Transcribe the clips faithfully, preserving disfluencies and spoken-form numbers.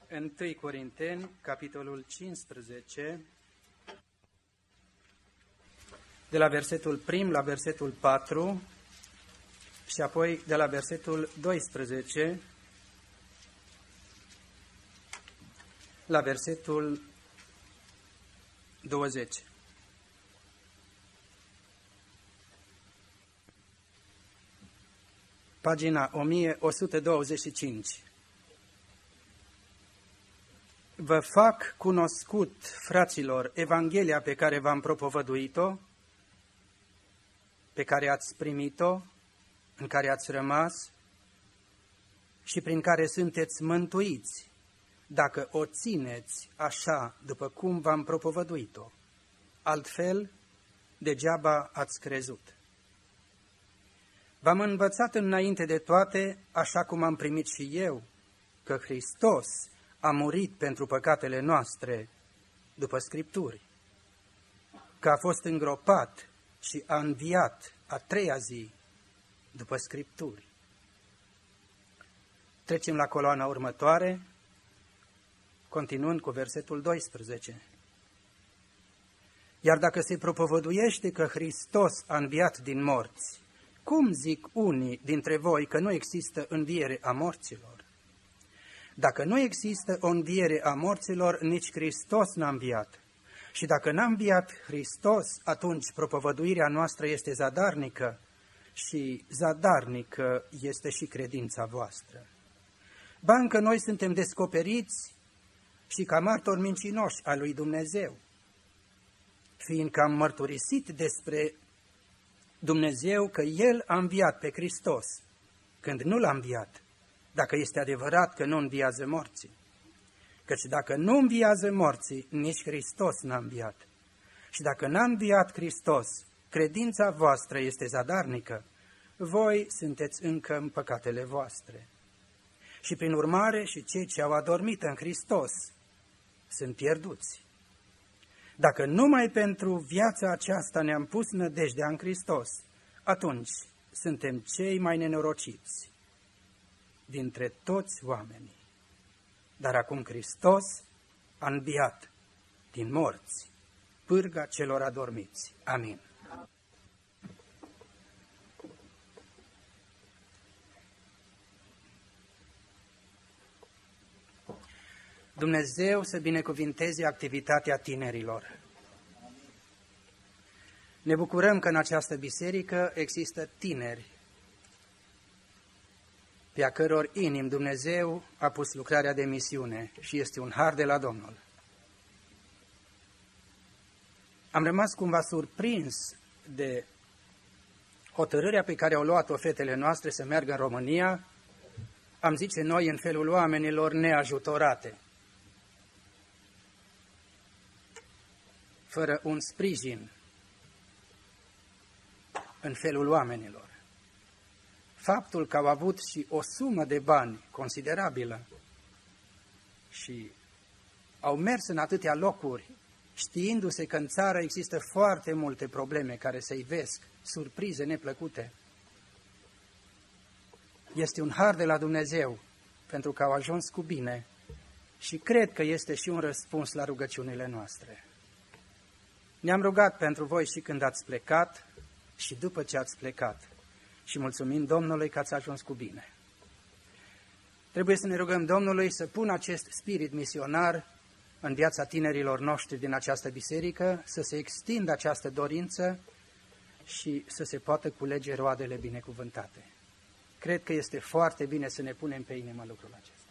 întâi Corinteni, capitolul cincisprezece, de la versetul unu la versetul patru și apoi de la versetul doisprezece la versetul douăzeci. Pagina o mie o sută douăzeci și cinci. Vă fac cunoscut, fraților, Evanghelia pe care v-am propovăduit-o, pe care ați primit-o, în care ați rămas și prin care sunteți mântuiți, dacă o țineți așa după cum v-am propovăduit-o. Altfel, degeaba ați crezut. V-am învățat înainte de toate, așa cum am primit și eu, că Hristos a murit pentru păcatele noastre, după Scripturi, că a fost îngropat și a înviat a treia zi, după Scripturi. Trecem la coloana următoare, continuând cu versetul doisprezece. Iar dacă se propovăduiește că Hristos a înviat din morți, cum zic unii dintre voi că nu există înviere a morților? Dacă nu există o înviere a morților, nici Hristos n-a înviat. Și dacă n-a înviat Hristos, atunci propovăduirea noastră este zadarnică și zadarnică este și credința voastră. Ba încă noi suntem descoperiți și ca martori mincinoși a lui Dumnezeu, fiindcă am mărturisit despre Dumnezeu că El a înviat pe Hristos, când nu l-a înviat, dacă este adevărat că nu înviază morții. Căci dacă nu înviază morții, nici Hristos n-a înviat. Și dacă n-a înviat Hristos, credința voastră este zadarnică, voi sunteți încă în păcatele voastre. Și prin urmare și cei ce au adormit în Hristos sunt pierduți. Dacă numai pentru viața aceasta ne-am pus nădejdea în Hristos, atunci suntem cei mai nenorociți dintre toți oamenii. Dar acum Hristos a înviat din morți, pârga celor adormiți. Amin. Dumnezeu să binecuvinteze activitatea tinerilor. Ne bucurăm că în această biserică există tineri pe a căror inim Dumnezeu a pus lucrarea de misiune și este un har de la Domnul. Am rămas cumva surprins de hotărârea pe care au luat-o fetele noastre să meargă în România, am zice noi în felul oamenilor neajutorate, fără un sprijin în felul oamenilor. Faptul că au avut și o sumă de bani considerabilă și au mers în atâtea locuri, știindu-se că în țară există foarte multe probleme care se ivesc, surprize neplăcute, este un har de la Dumnezeu pentru că au ajuns cu bine și cred că este și un răspuns la rugăciunile noastre. Ne-am rugat pentru voi și când ați plecat și după ce ați plecat și mulțumim Domnului că ați ajuns cu bine. Trebuie să ne rugăm Domnului să pună acest spirit misionar în viața tinerilor noștri din această biserică, să se extindă această dorință și să se poată culege roadele binecuvântate. Cred că este foarte bine să ne punem pe inimă lucrul acesta.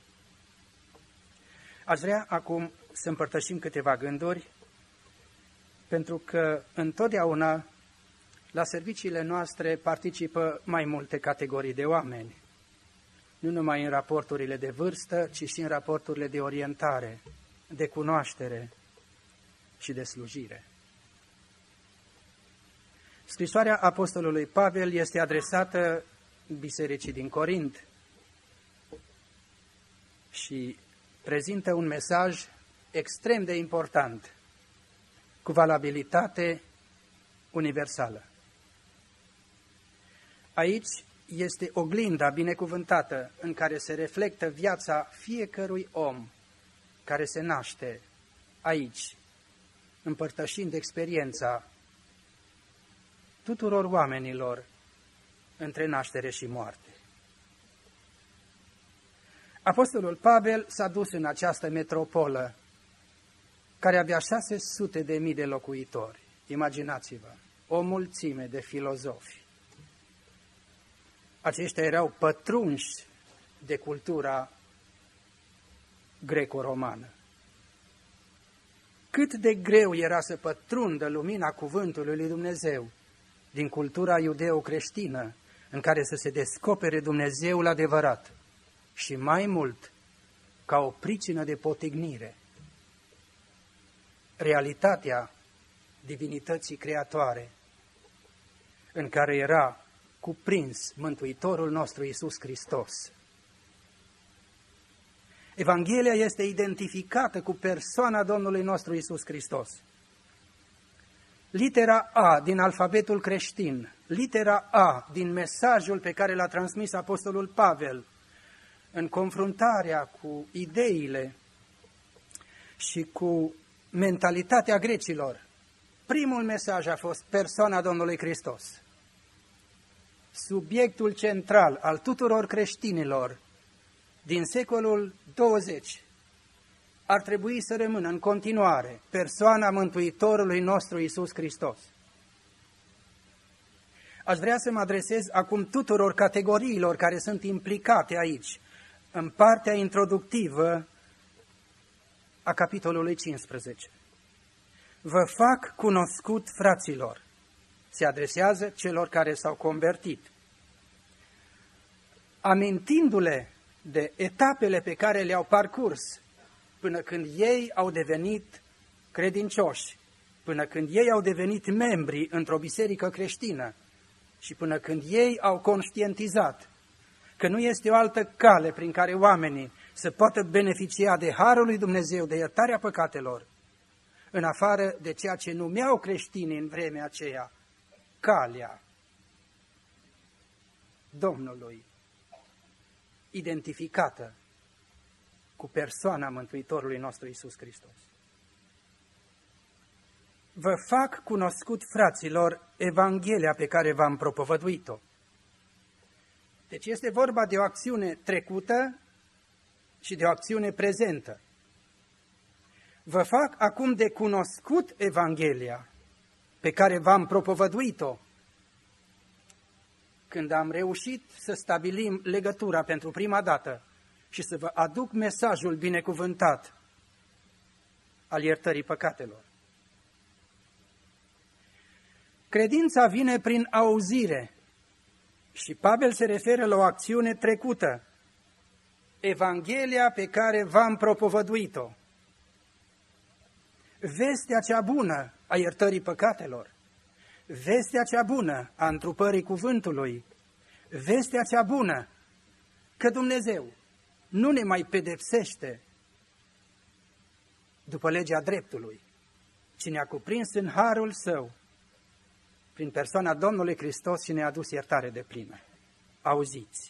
Aș vrea acum să împărtășim câteva gânduri, pentru că întotdeauna la serviciile noastre participă mai multe categorii de oameni, nu numai în raporturile de vârstă, ci și în raporturile de orientare, de cunoaștere și de slujire. Scrisoarea Apostolului Pavel este adresată bisericii din Corint și prezintă un mesaj extrem de important, cu valabilitate universală. Aici este oglinda binecuvântată în care se reflectă viața fiecărui om care se naște aici, împărtășind experiența tuturor oamenilor între naștere și moarte. Apostolul Pavel s-a dus în această metropolă care avea șase sute de mii de locuitori. Imaginați-vă, o mulțime de filozofi. Aceștia erau pătrunși de cultura greco-romană. Cât de greu era să pătrundă lumina cuvântului lui Dumnezeu din cultura iudeo-creștină în care să se descopere Dumnezeul adevărat și mai mult ca o pricină de potignire. Realitatea divinității creatoare în care era cuprins Mântuitorul nostru Iisus Hristos. Evanghelia este identificată cu persoana Domnului nostru Iisus Hristos. Litera A din alfabetul creștin, litera A din mesajul pe care l-a transmis Apostolul Pavel în confruntarea cu ideile și cu mentalitatea grecilor, primul mesaj a fost persoana Domnului Hristos. Subiectul central al tuturor creștinilor din secolul douăzeci ar trebui să rămână în continuare persoana Mântuitorului nostru Iisus Hristos. Aș vrea să mă adresez acum tuturor categoriilor care sunt implicate aici, în partea introductivă a capitolului cincisprezece. Vă fac cunoscut, fraților, se adresează celor care s-au convertit, amintindu-le de etapele pe care le-au parcurs până când ei au devenit credincioși, până când ei au devenit membri într-o biserică creștină și până când ei au conștientizat că nu este o altă cale prin care oamenii să poată beneficia de harul lui Dumnezeu, de iertarea păcatelor, în afară de ceea ce numeau creștinii în vremea aceea, calea Domnului, identificată cu persoana Mântuitorului nostru Iisus Hristos. Vă fac cunoscut, fraților, Evanghelia pe care v-am propovăduit-o. Deci este vorba de o acțiune trecută și de o acțiune prezentă. Vă fac acum de cunoscut Evanghelia pe care v-am propovăduit-o. Când am reușit să stabilim legătura pentru prima dată și să vă aduc mesajul binecuvântat al iertării păcatelor. Credința vine prin auzire și Pavel se referă la o acțiune trecută, Evanghelia pe care v-am propovăduit-o. Vestea cea bună a iertării păcatelor, vestea cea bună a întrupării cuvântului, vestea cea bună că Dumnezeu nu ne mai pedepsește după legea dreptului, ci ne-a cuprins în harul Său prin persoana Domnului Hristos și ne-a adus iertare deplină. Auziți!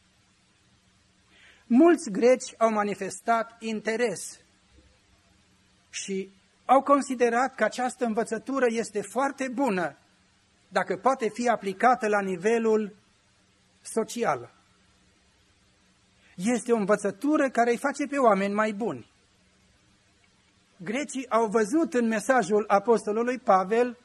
Mulți greci au manifestat interes și au considerat că această învățătură este foarte bună dacă poate fi aplicată la nivelul social. Este o învățătură care îi face pe oameni mai buni. Grecii au văzut în mesajul apostolului Pavel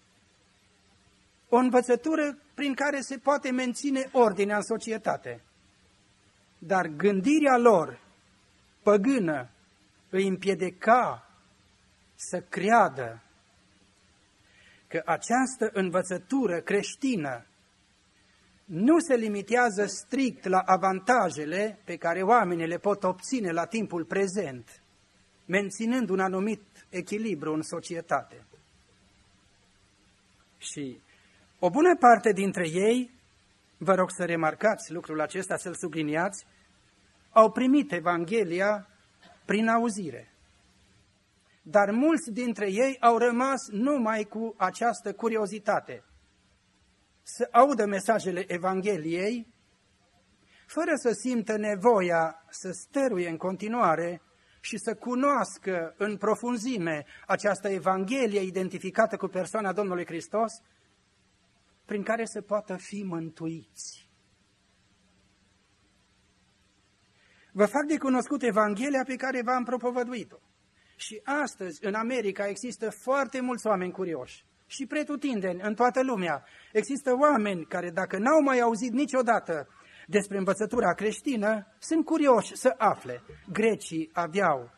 o învățătură prin care se poate menține ordinea în societate. Dar gândirea lor păgână îi împiedica să creadă că această învățătură creștină nu se limitează strict la avantajele pe care oamenii le pot obține la timpul prezent, menținând un anumit echilibru în societate. Și o bună parte dintre ei, vă rog să remarcați lucrul acesta, să-l subliniați, au primit Evanghelia prin auzire. Dar mulți dintre ei au rămas numai cu această curiozitate. să audă mesajele Evangheliei, fără să simtă nevoia să stăruie în continuare și să cunoască în profunzime această Evanghelie identificată cu persoana Domnului Hristos, prin care să poată fi mântuiți. Vă fac de cunoscut Evanghelia pe care v-am propovăduit-o. Și astăzi, în America, există foarte mulți oameni curioși. Și pretutindeni, în toată lumea, există oameni care, dacă n-au mai auzit niciodată despre învățătura creștină, sunt curioși să afle. Grecii aveau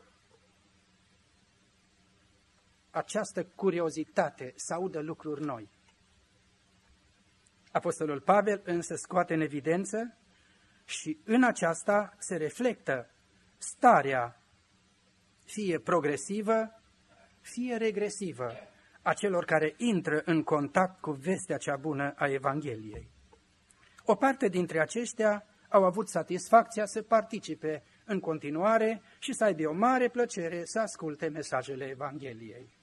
această curiozitate să audă lucruri noi. Apostolul Pavel însă scoate în evidență și în aceasta se reflectă starea fie progresivă, fie regresivă a celor care intră în contact cu vestea cea bună a Evangheliei. O parte dintre aceștia au avut satisfacția să participe în continuare și să aibă o mare plăcere să asculte mesajele Evangheliei.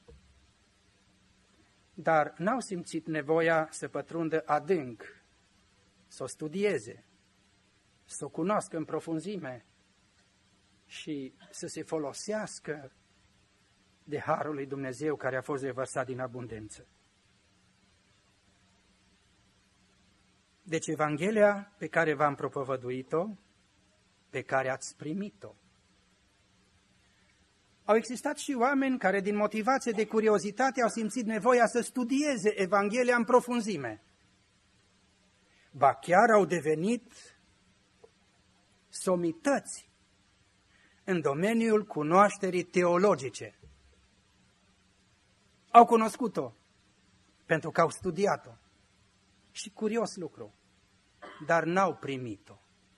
Dar n-au simțit nevoia să pătrundă adânc, să o studieze, să o cunoască în profunzime și să se folosească de harul lui Dumnezeu care a fost revărsat din abundență. Deci Evanghelia pe care v-am propovăduit-o, pe care ați primit-o. Au existat și oameni care din motivație de curiozitate au simțit nevoia să studieze Evanghelia în profunzime. Ba chiar au devenit somități în domeniul cunoașterii teologice. Au cunoscut-o pentru că au studiat-o. Și curios lucru, dar n-au primit-o.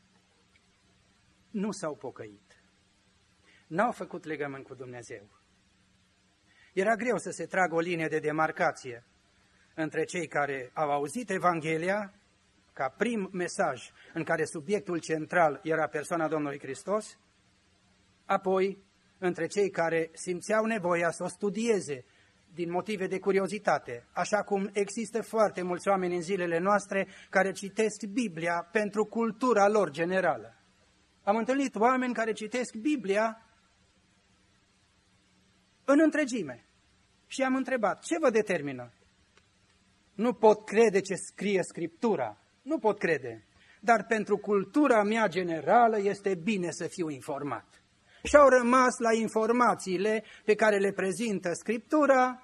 Nu s-au pocăit. N-au făcut legământ cu Dumnezeu. Era greu să se tragă o linie de demarcație între cei care au auzit Evanghelia ca prim mesaj în care subiectul central era persoana Domnului Hristos, apoi între cei care simțeau nevoia să o studieze din motive de curiozitate, așa cum există foarte mulți oameni în zilele noastre care citesc Biblia pentru cultura lor generală. Am întâlnit oameni care citesc Biblia în întregime și am întrebat, ce vă determină? Nu pot crede ce scrie Scriptura, nu pot crede, dar pentru cultura mea generală este bine să fiu informat. Și au rămas la informațiile pe care le prezintă Scriptura,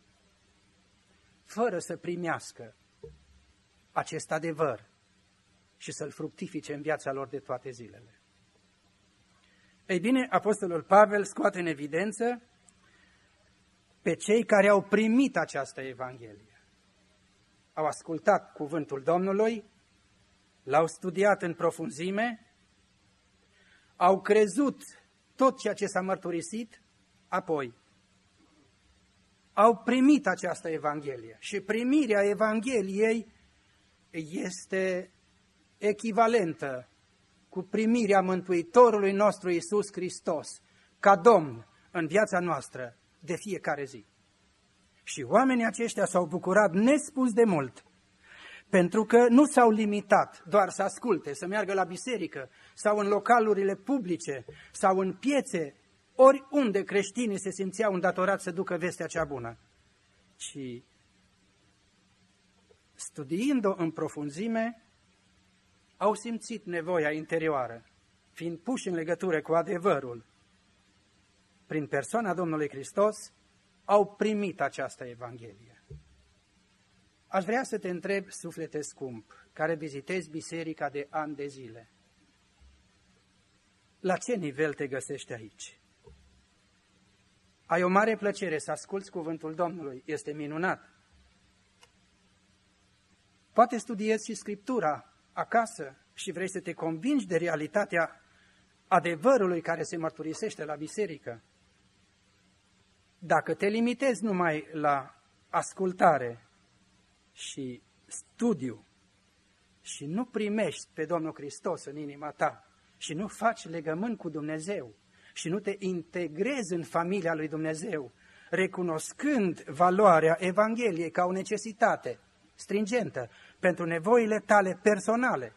fără să primească acest adevăr și să-l fructifice în viața lor de toate zilele. Ei bine, Apostolul Pavel scoate în evidență pe cei care au primit această Evanghelie. Au ascultat cuvântul Domnului, l-au studiat în profunzime, au crezut tot ceea ce s-a mărturisit, apoi au primit această Evanghelie. Și primirea Evangheliei este echivalentă cu primirea Mântuitorului nostru Iisus Hristos, ca Domn în viața noastră de fiecare zi. Și oamenii aceștia s-au bucurat nespus de mult, pentru că nu s-au limitat doar să asculte, să meargă la biserică sau în localurile publice sau în piețe, oriunde creștinii se simțeau îndatorați să ducă vestea cea bună, ci studiind-o în profunzime, au simțit nevoia interioară, fiind puși în legătură cu adevărul. Prin persoana Domnului Hristos, au primit această Evanghelie. Aș vrea să te întreb, suflete scump, care vizitezi biserica de ani de zile, la ce nivel te găsești aici? Ai o mare plăcere să asculți cuvântul Domnului, este minunat. Poate studiezi și Scriptura acasă și vrei să te convingi de realitatea adevărului care se mărturisește la biserică. Dacă te limitezi numai la ascultare și studiu și nu primești pe Domnul Hristos în inima ta și nu faci legământ cu Dumnezeu și nu te integrezi în familia lui Dumnezeu, recunoscând valoarea Evangheliei ca o necesitate stringentă pentru nevoile tale personale.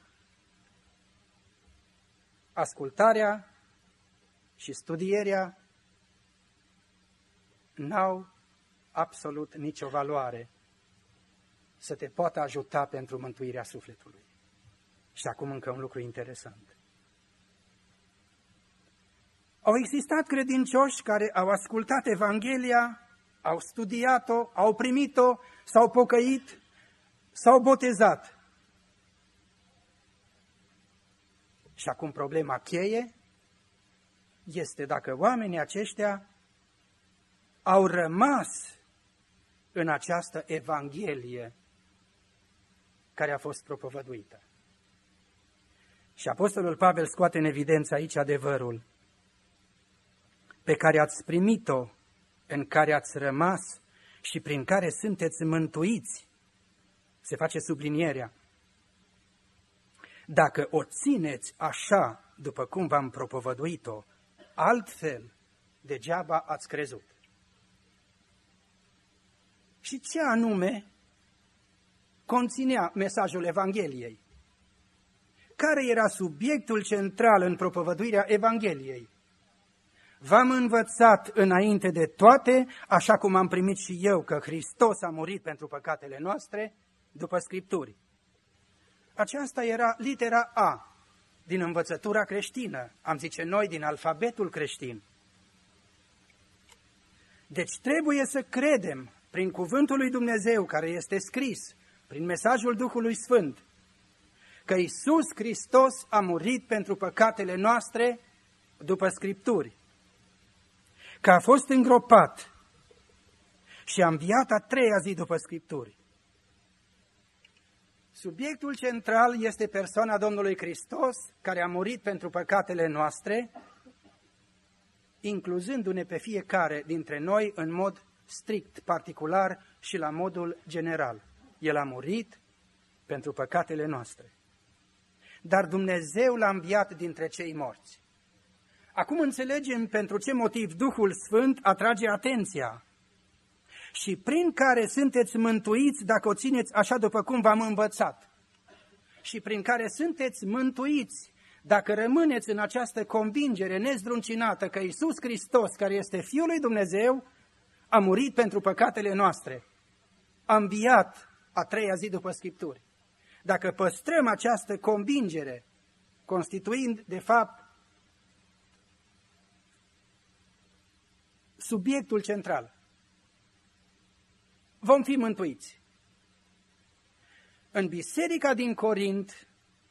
Ascultarea și studierea n-au absolut nicio valoare să te poată ajuta pentru mântuirea sufletului. Și acum încă un lucru interesant. Au existat credincioși care au ascultat Evanghelia, au studiat-o, au primit-o, s-au pocăit, s-au botezat. Și acum problema cheie este dacă oamenii aceștia au rămas în această Evanghelie care a fost propovăduită. Și Apostolul Pavel scoate în evidență aici adevărul pe care ați primit-o, în care ați rămas și prin care sunteți mântuiți. Se face sublinierea. Dacă o țineți așa, după cum v-am propovăduit-o, altfel, degeaba ați crezut. Și ce anume conținea mesajul Evangheliei? Care era subiectul central în propovăduirea Evangheliei? V-am învățat înainte de toate, așa cum am primit și eu, că Hristos a murit pentru păcatele noastre, după Scripturi. Aceasta era litera A din învățătura creștină, am zice noi, din alfabetul creștin. Deci trebuie să credem prin cuvântul lui Dumnezeu care este scris, prin mesajul Duhului Sfânt, că Iisus Hristos a murit pentru păcatele noastre după Scripturi, că a fost îngropat și a înviat a treia zi după Scripturi. Subiectul central este persoana Domnului Hristos, care a murit pentru păcatele noastre, incluzându-ne pe fiecare dintre noi în mod strict, particular și la modul general. El a murit pentru păcatele noastre. Dar Dumnezeu l-a înviat dintre cei morți. Acum înțelegem pentru ce motiv Duhul Sfânt atrage atenția și prin care sunteți mântuiți dacă o țineți așa după cum v-am învățat și prin care sunteți mântuiți dacă rămâneți în această convingere nezdruncinată că Iisus Hristos, care este Fiul lui Dumnezeu, a murit pentru păcatele noastre, a înviat a treia zi după Scripturi. Dacă păstrăm această convingere, constituind de fapt subiectul central, vom fi mântuiți. În biserica din Corint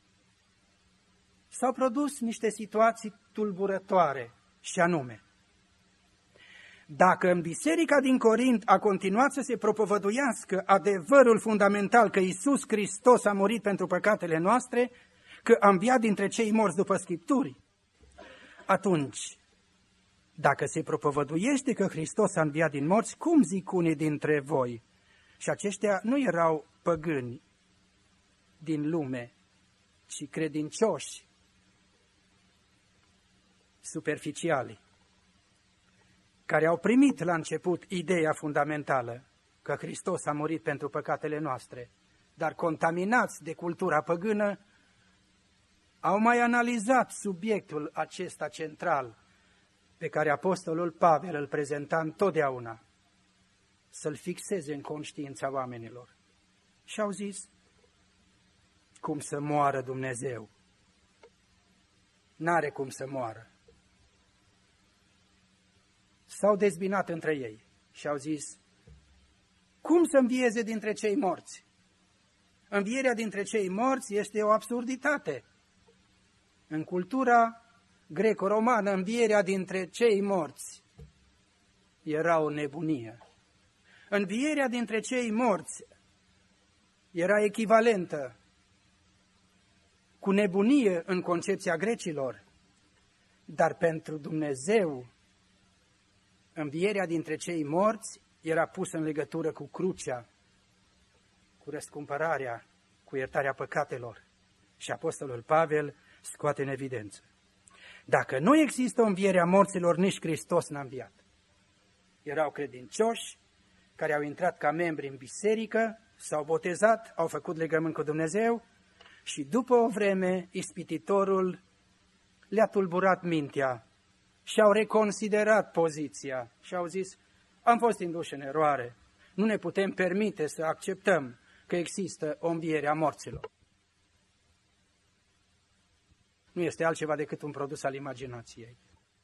s-au produs niște situații tulburătoare, și anume, dacă în biserica din Corint a continuat să se propovăduiască adevărul fundamental că Iisus Hristos a murit pentru păcatele noastre, că a înviat dintre cei morți după Scripturi, atunci, dacă se propovăduiește că Hristos a înviat din morți, cum zic unii dintre voi? Și aceștia nu erau păgâni din lume, ci credincioși, superficiali, care au primit la început ideea fundamentală că Hristos a murit pentru păcatele noastre, dar contaminați de cultura păgână, au mai analizat subiectul acesta central pe care Apostolul Pavel îl prezenta întotdeauna, să-l fixeze în conștiința oamenilor. Și au zis, cum să moară Dumnezeu? N-are cum să moară. S-au dezbinat între ei și au zis, cum să învieze dintre cei morți? Învierea dintre cei morți este o absurditate. În cultura greco-romană, învierea dintre cei morți era o nebunie. Învierea dintre cei morți era echivalentă cu nebunie în concepția grecilor, dar pentru Dumnezeu învierea dintre cei morți era pusă în legătură cu crucea, cu răscumpărarea, cu iertarea păcatelor. Și Apostolul Pavel scoate în evidență. Dacă nu există o înviere a morților, nici Hristos n-a înviat. Erau credincioși care au intrat ca membri în biserică, s-au botezat, au făcut legământ cu Dumnezeu și după o vreme ispititorul le-a tulburat mintea și au reconsiderat poziția și au zis, am fost induși în eroare, nu ne putem permite să acceptăm că există o înviere a morților. Nu este altceva decât un produs al imaginației.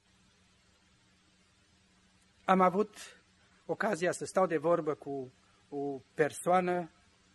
Am avut ocazia să stau de vorbă cu o persoană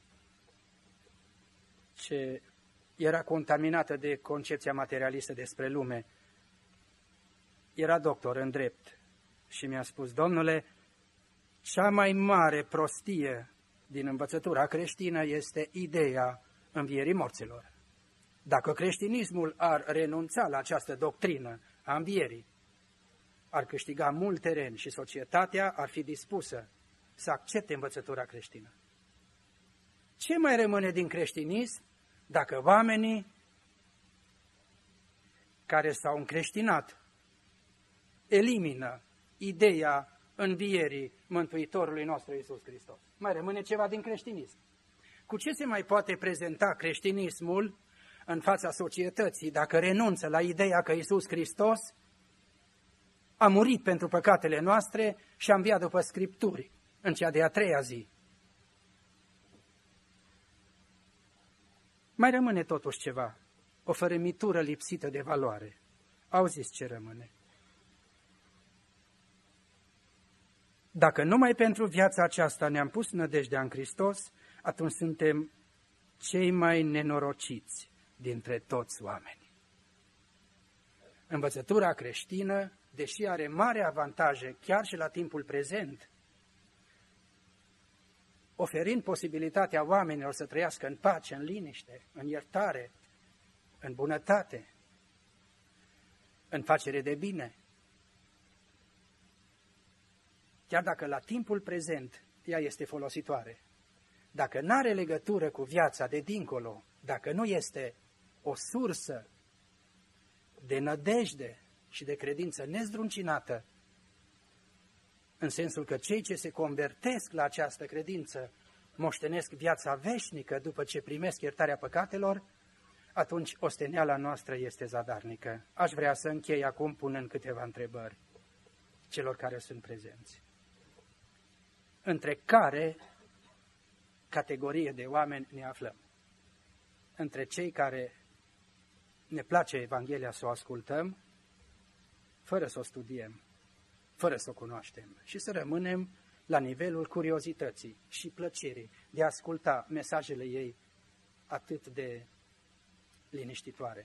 ce era contaminată de concepția materialistă despre lume. Era doctor în drept și mi-a spus, domnule, cea mai mare prostie din învățătura creștină este ideea învierii morților. Dacă creștinismul ar renunța la această doctrină a învierii, ar câștiga mult teren și societatea ar fi dispusă să accepte învățătura creștină. Ce mai rămâne din creștinism dacă oamenii care s-au încreștinat elimină ideea învierii Mântuitorului nostru Iisus Hristos? Mai rămâne ceva din creștinism. Cu ce se mai poate prezenta creștinismul în fața societății dacă renunță la ideea că Iisus Hristos a murit pentru păcatele noastre și a înviat după Scripturi în cea de-a treia zi? Mai rămâne totuși ceva, o fărâmitură lipsită de valoare. Auziți ce rămâne. Dacă numai pentru viața aceasta ne-am pus nădejdea în Hristos, atunci suntem cei mai nenorociți dintre toți oamenii. Învățătura creștină, deși are mari avantaje chiar și la timpul prezent, oferind posibilitatea oamenilor să trăiască în pace, în liniște, în iertare, în bunătate, în facere de bine. Chiar dacă la timpul prezent ea este folositoare, dacă nu are legătură cu viața de dincolo, dacă nu este o sursă de nădejde și de credință nezdruncinată, în sensul că cei ce se convertesc la această credință moștenesc viața veșnică după ce primesc iertarea păcatelor, atunci osteneala noastră este zadarnică. Aș vrea să închei acum punând câteva întrebări celor care sunt prezenți. Între care categorie de oameni ne aflăm? Între cei care ne place Evanghelia să o ascultăm, fără să o studiem, fără să o cunoaștem, și să rămânem la nivelul curiozității și plăcerii de a asculta mesajele ei atât de liniștitoare.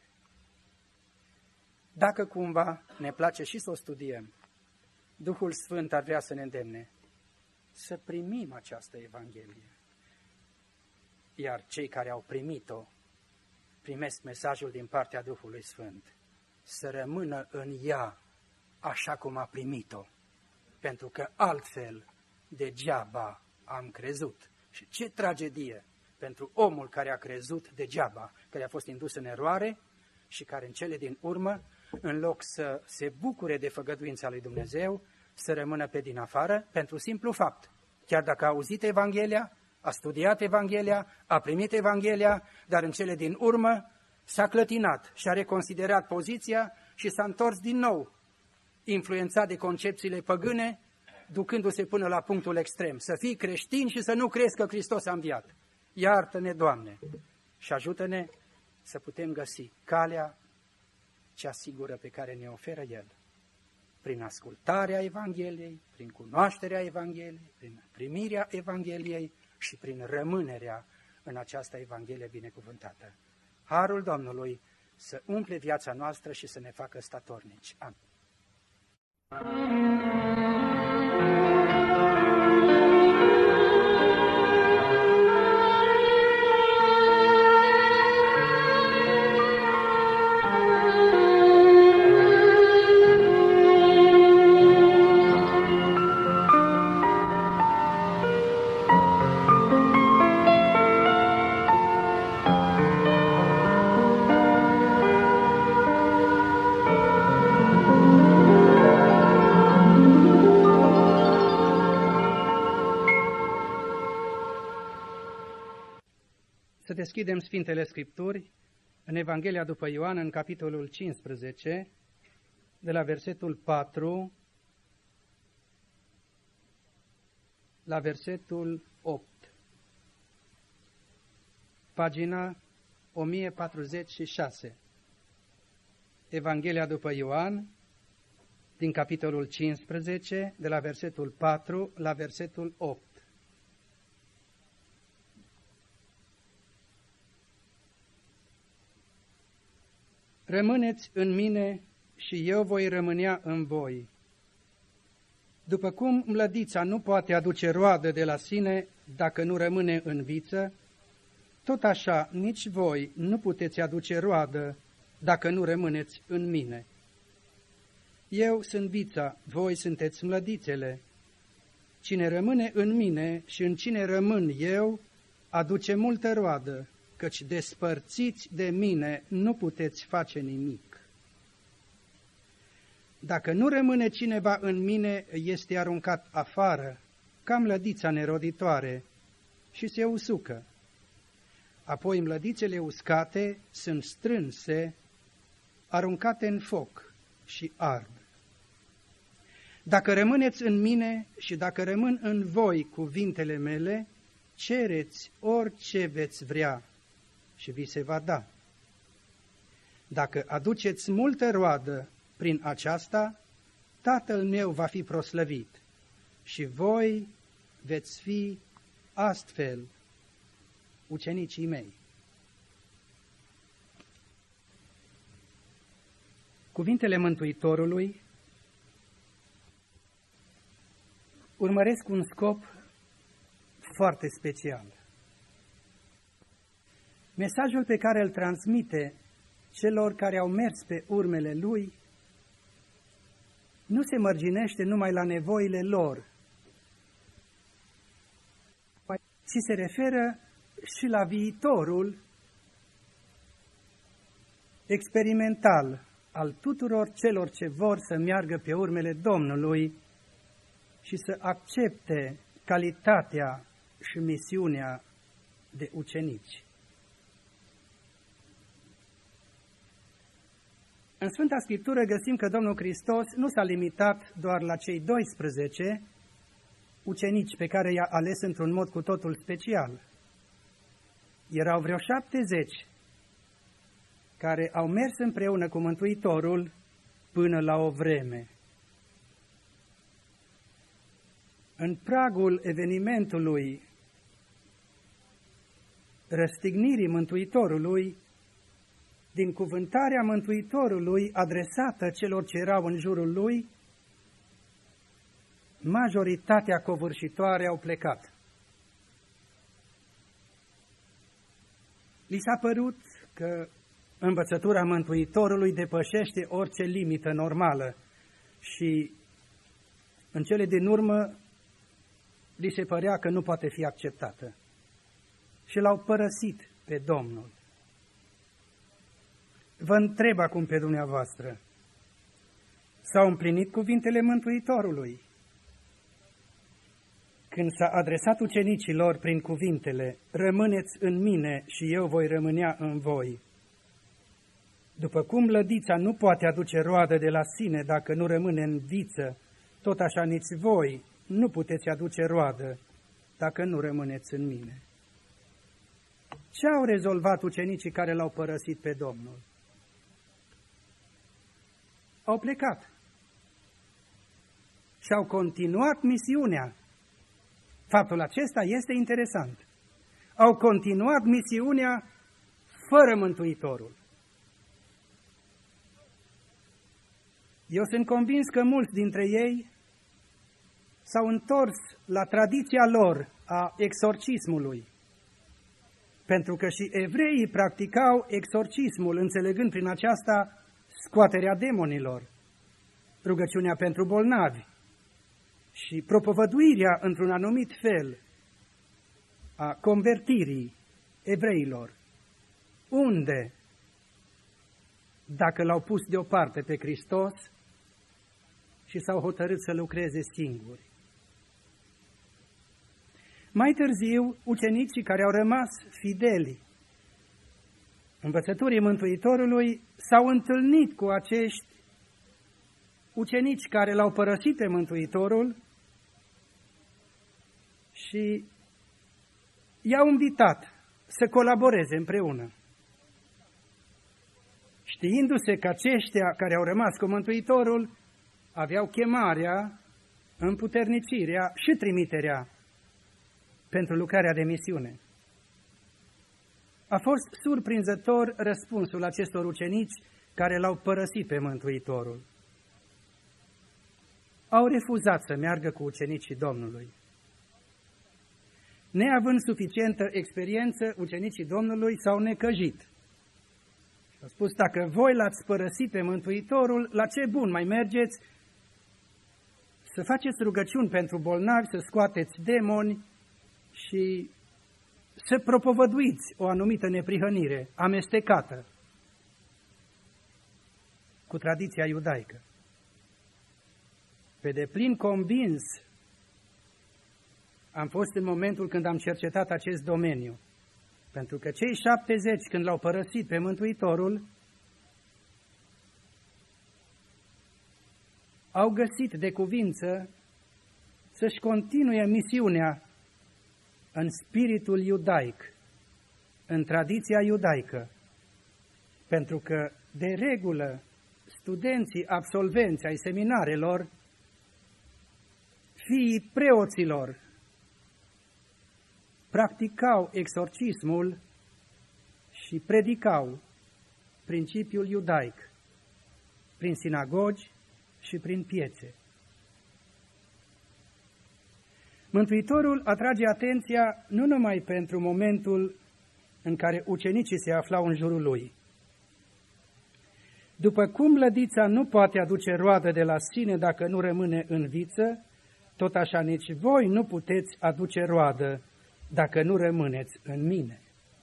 Dacă cumva ne place și să o studiem, Duhul Sfânt ar vrea să ne îndemne să primim această Evanghelie. Iar cei care au primit-o primesc mesajul din partea Duhului Sfânt, să rămână în ea așa cum a primit-o, pentru că altfel degeaba am crezut. Și ce tragedie pentru omul care a crezut degeaba, care a fost indus în eroare și care în cele din urmă, în loc să se bucure de făgăduința lui Dumnezeu, să rămână pe din afară pentru simplu fapt. Chiar dacă a auzit Evanghelia, a studiat Evanghelia, a primit Evanghelia, dar în cele din urmă s-a clătinat și a reconsiderat poziția și s-a întors din nou, influențat de concepțiile păgâne, ducându-se până la punctul extrem. Să fii creștin și să nu crezi că Hristos a înviat. Iartă-ne, Doamne, și ajută-ne să putem găsi calea cea sigură pe care ne oferă El. Prin ascultarea Evangheliei, prin cunoașterea Evangheliei, prin primirea Evangheliei și prin rămânerea în această Evanghelie binecuvântată. Harul Domnului să umple viața noastră și să ne facă statornici. Amin. deschidem Sfintele Scripturi în Evanghelia după Ioan, în capitolul cincisprezece, de la versetul patru la versetul opt. Pagina o mie patruzeci și șase. Evanghelia după Ioan, din capitolul cincisprezece, de la versetul patru la versetul opt. Rămâneți în mine și eu voi rămânea în voi. După cum mlădița nu poate aduce roadă de la sine dacă nu rămâne în viță, tot așa nici voi nu puteți aduce roadă dacă nu rămâneți în mine. Eu sunt vița, voi sunteți mlădițele. Cine rămâne în mine și în cine rămân eu, aduce multă roadă, căci despărțiți de mine nu puteți face nimic. Dacă nu rămâne cineva în mine, este aruncat afară, ca mlădița neroditoare, și se usucă. Apoi mlădițele uscate sunt strânse, aruncate în foc și ard. Dacă rămâneți în mine și dacă rămân în voi cuvintele mele, cereți orice veți vrea și vi se va da. Dacă aduceți multă roadă prin aceasta, Tatăl meu va fi proslăvit și voi veți fi astfel ucenicii mei. Cuvintele Mântuitorului urmăresc un scop foarte special. Mesajul pe care îl transmite celor care au mers pe urmele lui nu se mărginește numai la nevoile lor, ci se referă și la viitorul experimental al tuturor celor ce vor să meargă pe urmele Domnului și să accepte calitatea și misiunea de ucenici. În Sfânta Scriptură găsim că Domnul Hristos nu s-a limitat doar la cei doisprezece ucenici pe care i-a ales într-un mod cu totul special. Erau vreo șaptezeci care au mers împreună cu Mântuitorul până la o vreme. În pragul evenimentului răstignirii Mântuitorului, din cuvântarea Mântuitorului adresată celor ce erau în jurul lui, majoritatea covârșitoare au plecat. Li s-a părut că învățătura Mântuitorului depășește orice limită normală și în cele din urmă li se părea că nu poate fi acceptată și l-au părăsit pe Domnul. Vă întreb acum pe dumneavoastră, s-au împlinit cuvintele Mântuitorului? Când s-a adresat ucenicilor prin cuvintele, rămâneți în mine și eu voi rămânea în voi. După cum lădița nu poate aduce roadă de la sine dacă nu rămâne în viță, tot așa nici voi nu puteți aduce roadă dacă nu rămâneți în mine. Ce au rezolvat ucenicii care l-au părăsit pe Domnul? Au plecat și au continuat misiunea. Faptul acesta este interesant. Au continuat misiunea fără Mântuitorul. Eu sunt convins că mulți dintre ei s-au întors la tradiția lor a exorcismului, pentru că și evreii practicau exorcismul, înțelegând prin aceasta scoaterea demonilor, rugăciunea pentru bolnavi și propovăduirea într-un anumit fel a convertirii evreilor. Unde, dacă l-au pus deoparte pe Hristos și s-au hotărât să lucreze singuri? Mai târziu, ucenicii care au rămas fideli învățăturii Mântuitorului s-au întâlnit cu acești ucenici care l-au părăsit pe Mântuitorul și i-au invitat să colaboreze împreună. Știindu-se că aceștia care au rămas cu Mântuitorul aveau chemarea, împuternicirea și trimiterea pentru lucrarea de misiune. A fost surprinzător răspunsul acestor ucenici care l-au părăsit pe Mântuitorul. Au refuzat să meargă cu ucenicii Domnului. Neavând suficientă experiență, ucenicii Domnului s-au necăjit. Și au spus, dacă voi l-ați părăsit pe Mântuitorul, la ce bun mai mergeți să faceți rugăciuni pentru bolnavi, să scoateți demoni și să propovăduiți o anumită neprihănire amestecată cu tradiția iudaică. Pe deplin convins am fost în momentul când am cercetat acest domeniu, pentru că cei șaptezeci, când l-au părăsit pe Mântuitorul, au găsit de cuvință să-și continue misiunea în spiritul iudaic, în tradiția iudaică, pentru că, de regulă, studenții absolvenți ai seminarelor, fiii preoților, practicau exorcismul și predicau principiul iudaic prin sinagogi și prin piețe. Mântuitorul atrage atenția nu numai pentru momentul în care ucenicii se aflau în jurul lui. După cum lădița nu poate aduce roadă de la sine dacă nu rămâne în viță, tot așa nici voi nu puteți aduce roadă dacă nu rămâneți în mine.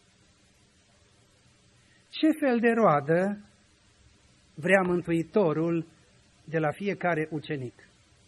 Ce fel de roadă vrea Mântuitorul de la fiecare ucenic?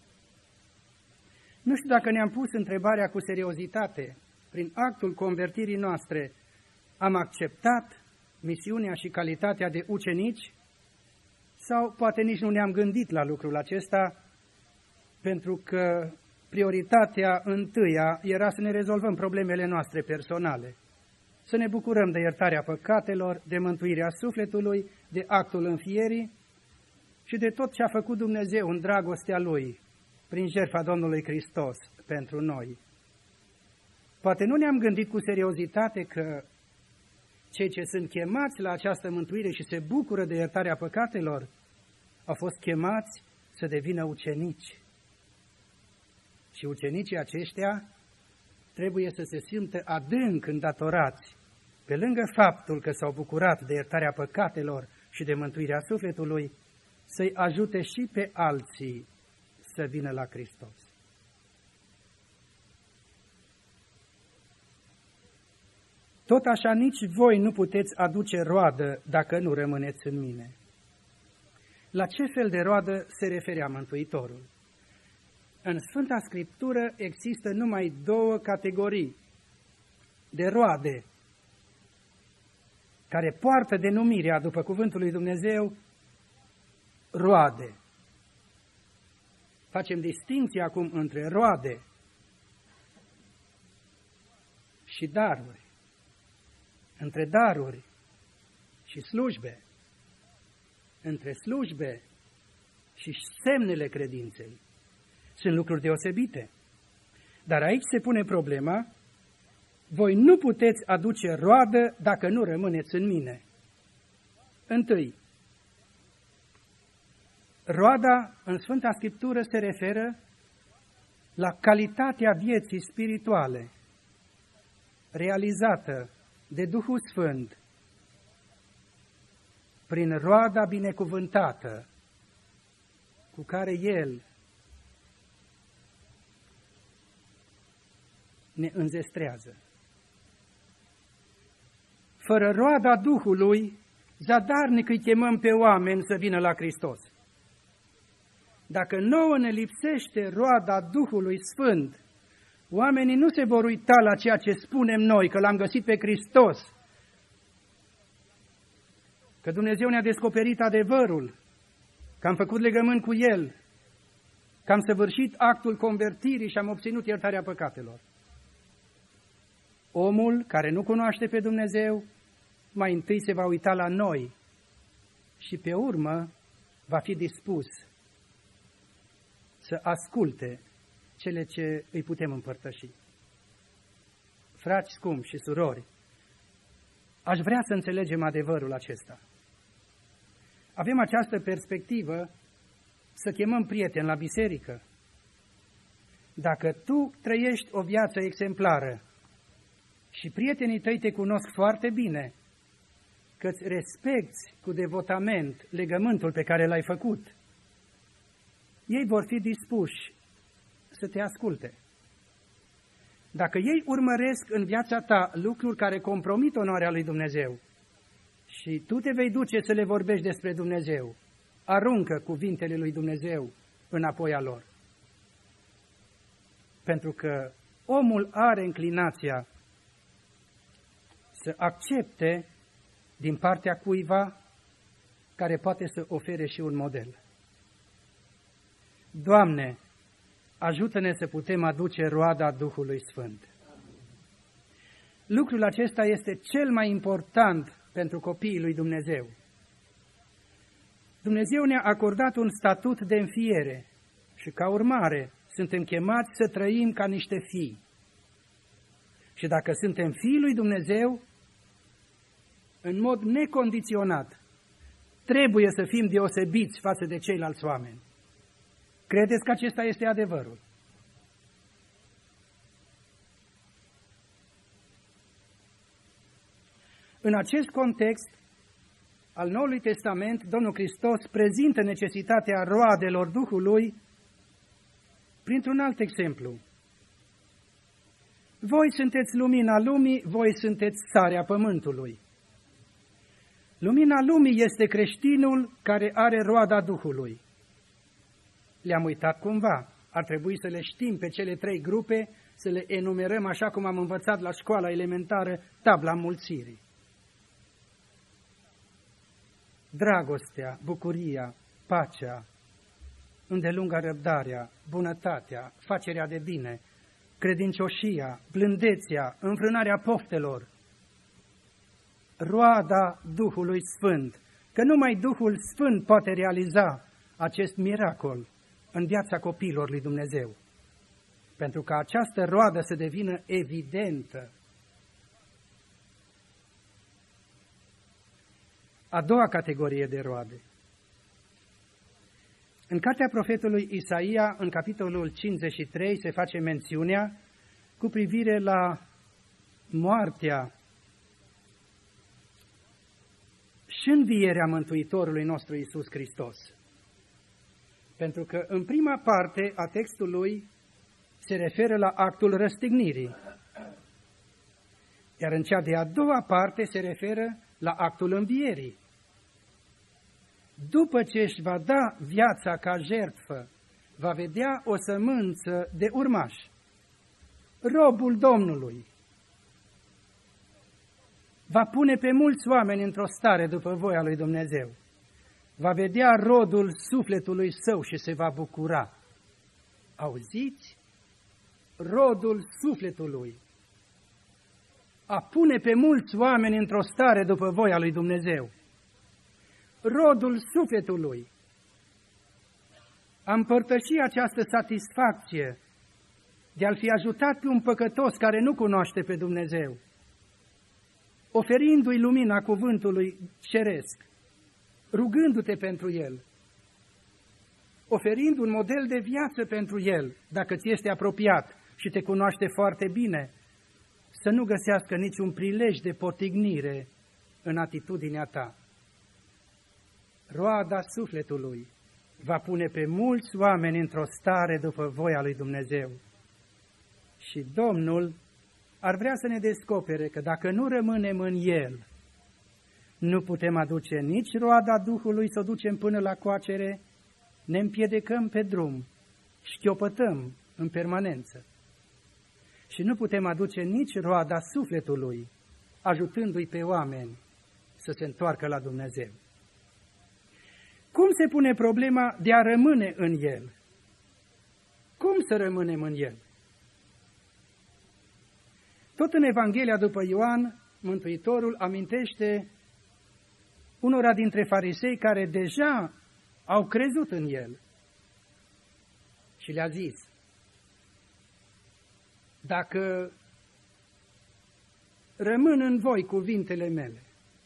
Nu știu dacă ne-am pus întrebarea cu seriozitate. Prin actul convertirii noastre am acceptat misiunea și calitatea de ucenici sau poate nici nu ne-am gândit la lucrul acesta, pentru că prioritatea întâia era să ne rezolvăm problemele noastre personale, să ne bucurăm de iertarea păcatelor, de mântuirea sufletului, de actul înfierii și de tot ce a făcut Dumnezeu în dragostea Lui, prin jertfa Domnului Hristos pentru noi. Poate nu ne-am gândit cu seriozitate că cei ce sunt chemați la această mântuire și se bucură de iertarea păcatelor au fost chemați să devină ucenici. Și ucenicii aceștia trebuie să se simtă adânc îndatorați, pe lângă faptul că s-au bucurat de iertarea păcatelor și de mântuirea sufletului, să-i ajute și pe alții să vină la Hristos. Tot așa nici voi nu puteți aduce roadă dacă nu rămâneți în mine. La ce fel de roadă se referea Mântuitorul? În Sfânta Scriptură există numai două categorii de roade care poartă denumirea, după cuvântul lui Dumnezeu, roade. Facem distinție acum între roade și daruri, între daruri și slujbe, între slujbe și semnele credinței. Sunt lucruri deosebite. Dar aici se pune problema, voi nu puteți aduce roadă dacă nu rămâneți în mine. Întâi, roada în Sfânta Scriptură se referă la calitatea vieții spirituale realizată de Duhul Sfânt prin roada binecuvântată cu care El ne înzestrează. Fără roada Duhului, zadarnic îi chemăm pe oameni să vină la Hristos. Dacă nouă ne lipsește roada Duhului Sfânt, oamenii nu se vor uita la ceea ce spunem noi, că l-am găsit pe Hristos, că Dumnezeu ne-a descoperit adevărul, că am făcut legământ cu El, că am săvârșit actul convertirii și am obținut iertarea păcatelor. Omul care nu cunoaște pe Dumnezeu, mai întâi se va uita la noi și pe urmă va fi dispus să asculte cele ce îi putem împărtăși. Frați scumpi și surori, aș vrea să înțelegem adevărul acesta. Avem această perspectivă să chemăm prieteni la biserică. Dacă tu trăiești o viață exemplară și prietenii tăi te cunosc foarte bine, că îți respecti cu devotament legământul pe care l-ai făcut, ei vor fi dispuși să te asculte. Dacă ei urmăresc în viața ta lucruri care compromit onoarea lui Dumnezeu și tu te vei duce să le vorbești despre Dumnezeu, aruncă cuvintele lui Dumnezeu înapoi a lor. Pentru că omul are înclinația să accepte din partea cuiva care poate să ofere și un model. Doamne, ajută-ne să putem aduce roada Duhului Sfânt. Lucrul acesta este cel mai important pentru copiii lui Dumnezeu. Dumnezeu ne-a acordat un statut de înfiere și ca urmare suntem chemați să trăim ca niște fii. Și dacă suntem fiii lui Dumnezeu, în mod necondiționat, trebuie să fim deosebiți față de ceilalți oameni. Credeți că acesta este adevărul? În acest context al Noului Testament, Domnul Hristos prezintă necesitatea roadelor Duhului printr-un alt exemplu. Voi sunteți lumina lumii, voi sunteți sarea pământului. Lumina lumii este creștinul care are roada Duhului. Le-am uitat cumva. Ar trebui să le știm pe cele trei grupe, să le enumerăm așa cum am învățat la școala elementară, tabla înmulțirii. Dragostea, bucuria, pacea, îndelunga răbdarea, bunătatea, facerea de bine, credincioșia, blândețea, înfrânarea poftelor, roada Duhului Sfânt, că numai Duhul Sfânt poate realiza acest miracol în viața copiilor lui Dumnezeu, pentru ca această roadă să devină evidentă. A doua categorie de roade. În cartea profetului Isaia, în capitolul cincizeci și trei, se face mențiunea cu privire la moartea și învierea Mântuitorului nostru Iisus Hristos. Pentru că în prima parte a textului se referă la actul răstignirii, iar în cea de-a doua parte se referă la actul învierii. După ce își va da viața ca jertfă, va vedea o sămânță de urmaș, robul Domnului. Va pune pe mulți oameni într-o stare după voia lui Dumnezeu. Va vedea rodul sufletului său și se va bucura. Auziți? Rodul sufletului. A pune pe mulți oameni într-o stare după voia lui Dumnezeu. Rodul sufletului. A împărtăși această satisfacție de a-l fi ajutat pe un păcătos care nu cunoaște pe Dumnezeu, oferindu-i lumina cuvântului ceresc, rugându-te pentru el, oferind un model de viață pentru el, dacă ți este apropiat și te cunoaște foarte bine, să nu găsească niciun prilej de potignire în atitudinea ta. Roada sufletului va pune pe mulți oameni într-o stare după voia lui Dumnezeu. Și Domnul ar vrea să ne descopere că dacă nu rămânem în El, nu putem aduce nici roada Duhului să o ducem până la coacere, ne împiedecăm pe drum, șchiopătăm în permanență. Și nu putem aduce nici roada sufletului, ajutându-i pe oameni să se întoarcă la Dumnezeu. Cum se pune problema de a rămâne în El? Cum să rămânem în El? Tot în Evanghelia după Ioan, Mântuitorul amintește unora dintre farisei care deja au crezut în El și le-a zis: dacă rămân în voi cuvintele mele,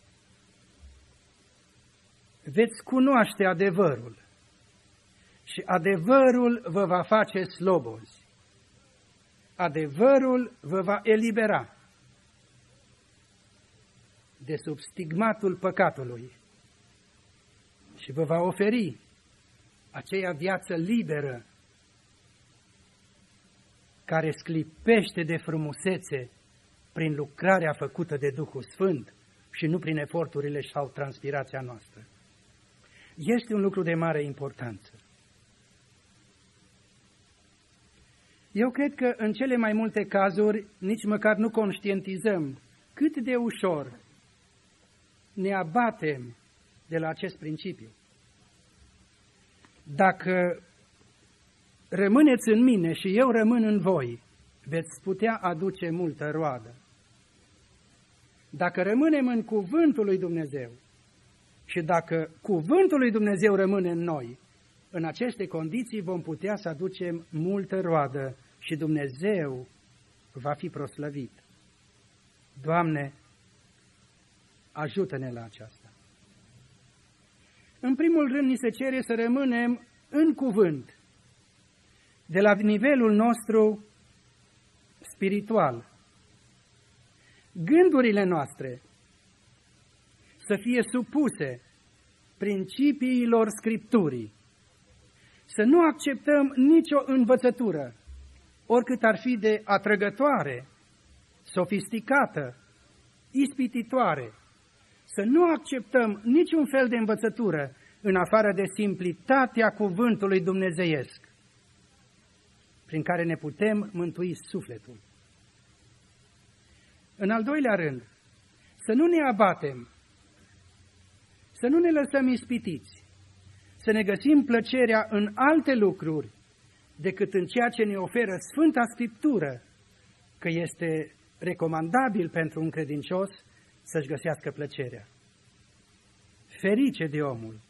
veți cunoaște adevărul și adevărul vă va face slobozi. Adevărul vă va elibera de sub stigmatul păcatului și vă va oferi aceea viață liberă care sclipește de frumusețe prin lucrarea făcută de Duhul Sfânt și nu prin eforturile sau transpirația noastră. Este un lucru de mare importanță. Eu cred că în cele mai multe cazuri nici măcar nu conștientizăm cât de ușor ne abatem de la acest principiu. Dacă rămâneți în mine și eu rămân în voi, veți putea aduce multă roadă. Dacă rămânem în cuvântul lui Dumnezeu și dacă cuvântul lui Dumnezeu rămâne în noi, în aceste condiții vom putea să aducem multă roadă și Dumnezeu va fi proslăvit. Doamne, ajută-ne la aceasta. În primul rând, ni se cere să rămânem în cuvânt, de la nivelul nostru spiritual. Gândurile noastre să fie supuse principiilor Scripturii, să nu acceptăm nicio învățătură, oricât ar fi de atrăgătoare, sofisticată, ispititoare, să nu acceptăm niciun fel de învățătură în afară de simplitatea cuvântului dumnezeiesc, prin care ne putem mântui sufletul. În al doilea rând, să nu ne abatem, să nu ne lăsăm ispitiți, să ne găsim plăcerea în alte lucruri decât în ceea ce ne oferă Sfânta Scriptură, că este recomandabil pentru un credincios să-și găsească plăcerea. Ferice de omul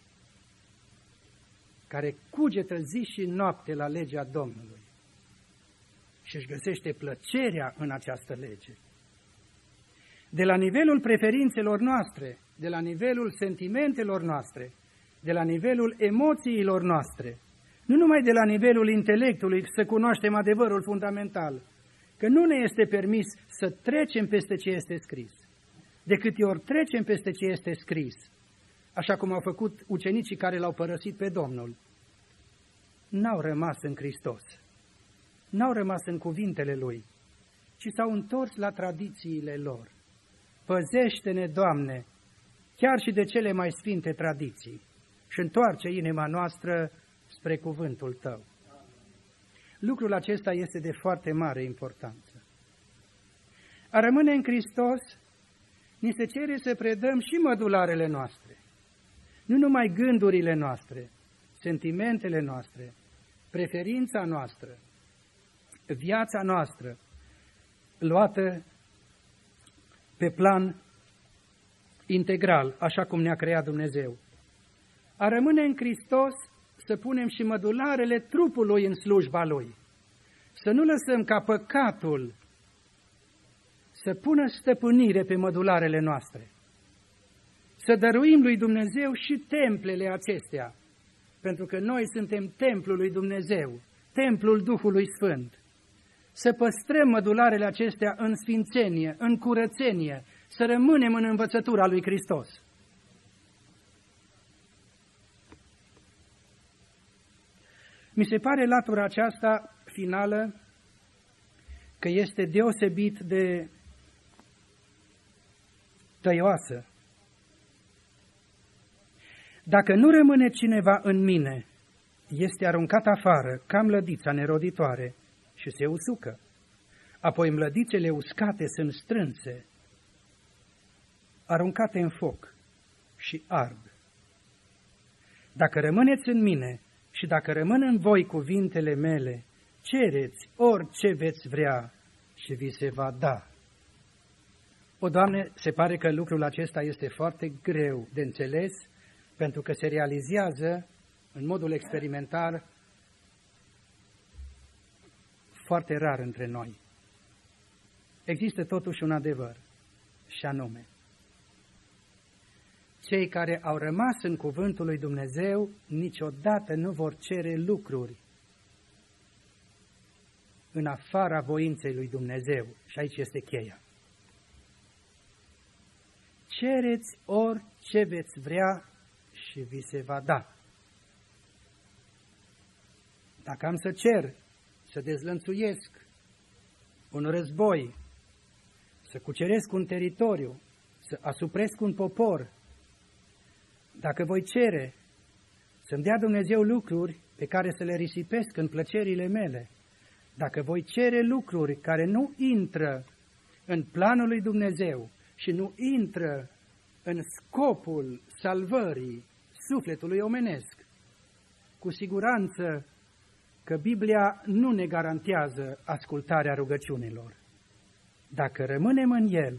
care cugetă zi și noapte la legea Domnului și își găsește plăcerea în această lege. De la nivelul preferințelor noastre, de la nivelul sentimentelor noastre, de la nivelul emoțiilor noastre, nu numai de la nivelul intelectului, să cunoaștem adevărul fundamental, că nu ne este permis să trecem peste ce este scris. De câte ori trecem peste ce este scris, așa cum au făcut ucenicii care l-au părăsit pe Domnul, n-au rămas în Hristos, n-au rămas în cuvintele Lui, ci s-au întors la tradițiile lor. Păzește-ne, Doamne, chiar și de cele mai sfinte tradiții și întoarce inima noastră spre cuvântul Tău. Lucrul acesta este de foarte mare importanță. A rămâne în Hristos, ni se cere să predăm și mădularele noastre, nu numai gândurile noastre, sentimentele noastre, preferința noastră, viața noastră, luată pe plan integral, așa cum ne-a creat Dumnezeu. A rămâne în Hristos, să punem și mădularele trupului în slujba Lui. Să nu lăsăm ca păcatul să pună stăpânire pe mădularele noastre. Să dăruim lui Dumnezeu și templele acestea, pentru că noi suntem templul lui Dumnezeu, templul Duhului Sfânt. Să păstrăm mădularele acestea în sfințenie, în curățenie, să rămânem în învățătura lui Hristos. Mi se pare latura aceasta finală că este deosebit de tăioasă. Dacă nu rămâne cineva în mine, este aruncat afară ca mlădița neroditoare și se usucă. Apoi mlădițele uscate sunt strânse aruncate în foc și ard. Dacă rămâneți în mine și dacă rămân în voi cuvintele mele, cereți orice veți vrea și vi se va da. O, Doamne, se pare că lucrul acesta este foarte greu de înțeles, pentru că se realizează în modul experimental foarte rar între noi. Există totuși un adevăr, și anume, cei care au rămas în cuvântul lui Dumnezeu niciodată nu vor cere lucruri în afara voinței lui Dumnezeu. Și aici este cheia. Cereți orice veți vrea și vi se va da. Dacă am să cer să dezlănțuiesc un război, să cuceresc un teritoriu, să asupresc un popor, dacă voi cere să-mi dea Dumnezeu lucruri pe care să le risipesc în plăcerile mele, dacă voi cere lucruri care nu intră în planul lui Dumnezeu și nu intră în scopul salvării sufletului omenesc, cu siguranță că Biblia nu ne garantează ascultarea rugăciunilor. Dacă rămânem în El,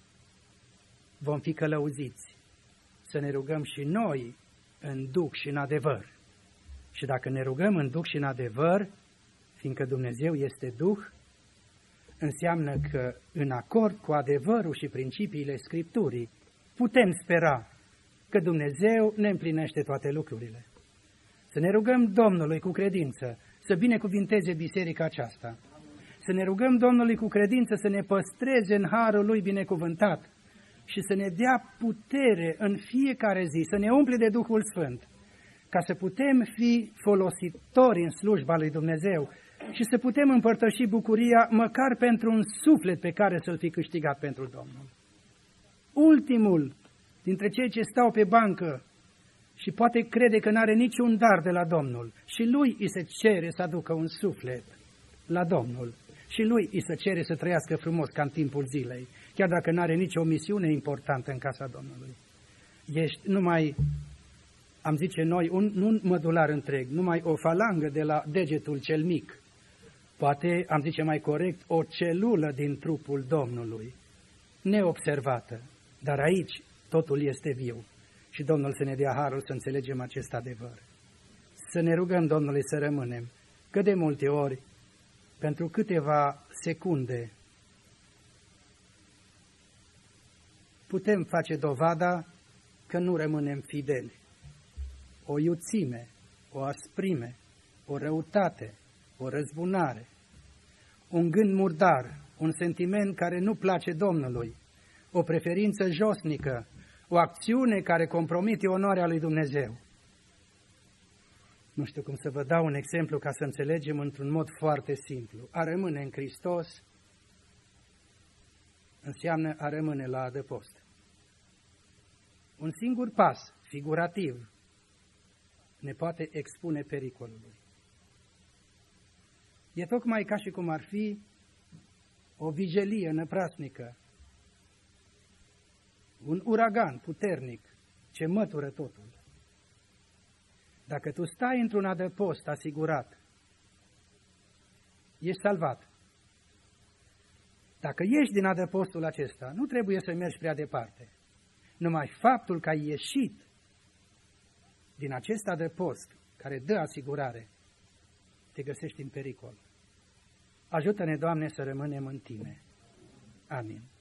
vom fi călăuziți să ne rugăm și noi în duh și în adevăr. Și dacă ne rugăm în duh și în adevăr, fiindcă Dumnezeu este Duh, înseamnă că în acord cu adevărul și principiile Scripturii putem spera că Dumnezeu ne împlinește toate lucrurile. Să ne rugăm Domnului cu credință să binecuvinteze biserica aceasta. Să ne rugăm Domnului cu credință să ne păstreze în harul Lui binecuvântat și să ne dea putere în fiecare zi, să ne umple de Duhul Sfânt, ca să putem fi folositori în slujba lui Dumnezeu și să putem împărtăși bucuria măcar pentru un suflet pe care să-l fi câștigat pentru Domnul. Ultimul dintre cei ce stau pe bancă și poate crede că n-are niciun dar de la Domnul și lui îi se cere să aducă un suflet la Domnul și lui îi se cere să trăiască frumos ca în timpul zilei, chiar dacă n-are nicio misiune importantă în casa Domnului. Ești numai, am zice noi, un, nu un mădular întreg, numai o falangă de la degetul cel mic, poate, am zice mai corect, o celulă din trupul Domnului, neobservată, dar aici totul este viu. Și Domnul să ne dea harul să înțelegem acest adevăr. Să ne rugăm Domnului să rămânem, că de multe ori, pentru câteva secunde, putem face dovada că nu rămânem fideli. O iuțime, o asprime, o răutate, o răzbunare, un gând murdar, un sentiment care nu place Domnului, o preferință josnică, o acțiune care compromite onoarea lui Dumnezeu. Nu știu cum să vă dau un exemplu ca să înțelegem într-un mod foarte simplu. A rămâne în Hristos înseamnă a rămâne la adăpost. Un singur pas, figurativ, ne poate expune pericolului. E tocmai ca și cum ar fi o vijelie năprasnică, un uragan puternic ce mătură totul. Dacă tu stai într-un adăpost asigurat, ești salvat. Dacă ieși din adăpostul acesta, nu trebuie să mergi prea departe. Numai faptul că ai ieșit din acest adăpost care dă asigurare, te găsești în pericol. Ajută-ne, Doamne, să rămânem în Tine. Amin.